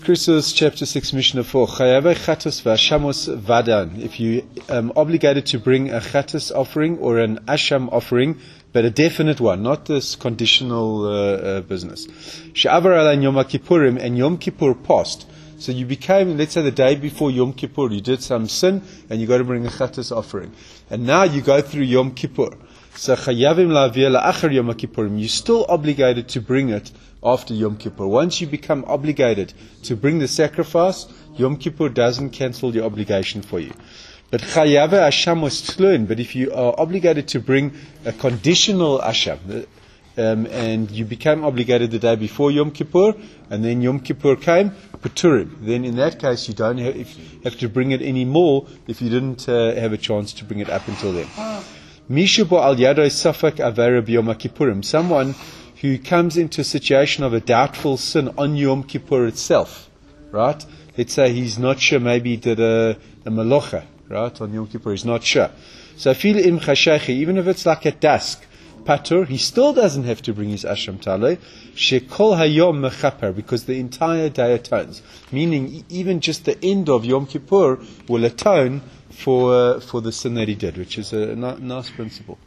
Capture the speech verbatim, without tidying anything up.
Krisos chapter six, Mishnah four. Chayave chatos v'ashamos vadan. If you um, obligated to bring a chatos offering or an asham offering, but a definite one, not this conditional uh, uh, business. She'avar alan Yom Kippurim, and Yom Kippur passed. So you became, let's say the day before Yom Kippur, you did some sin, and you got to bring a chatos offering. And now you go through Yom Kippur. So chayavim la'avir la'achar Yom Kippurim. You're still obligated to bring it after Yom Kippur. Once you become obligated to bring the sacrifice, Yom Kippur doesn't cancel your obligation for you. But chayave asham was tlun. But if you are obligated to bring a conditional asham, um, and you became obligated the day before Yom Kippur, and then Yom Kippur came, Peturim, then in that case you don't have, if, have to bring it anymore if you didn't uh, have a chance to bring it up until then. Mishubo al yado safak avera b'Yom Kippurim. Someone who comes into a situation of a doubtful sin on Yom Kippur itself, right? Let's say he's not sure, maybe he did a, a malocha, right? On Yom Kippur, he's not sure. So fil im chashechi, even if it's like at dusk, patur, he still doesn't have to bring his asham taleh, shekol hayom mechaper, because the entire day atones. Meaning, even just the end of Yom Kippur will atone for uh, for the sin that he did, which is a, a nice principle.